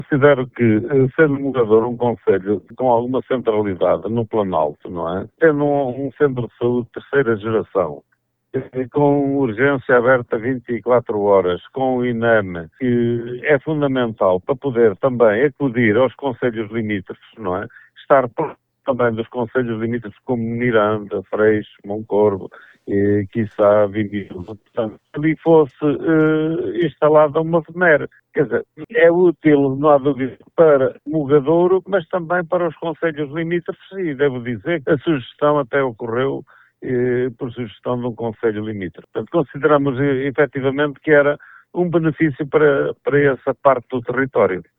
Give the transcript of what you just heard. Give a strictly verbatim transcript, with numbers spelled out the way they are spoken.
Considero que, eh, sendo Mogador um concelho com alguma centralidade no Planalto, não é? Tendo um, um centro de saúde de terceira geração, eh, com urgência aberta vinte e quatro horas, com o INEM, que é fundamental para poder também acudir aos concelhos limítrofes, não é? Estar próximo também dos concelhos limítrofes como Miranda, Freixo, Moncorvo, e quiçá Vimbido. Portanto, ali fosse eh, instalada uma V M E R. Quer dizer, é útil, não há dúvida, para Mogadouro, mas também para os concelhos limítrofes, e devo dizer que a sugestão até ocorreu eh, por sugestão de um concelho limítrofe. Portanto, consideramos eh, efetivamente que era um benefício para, para essa parte do território.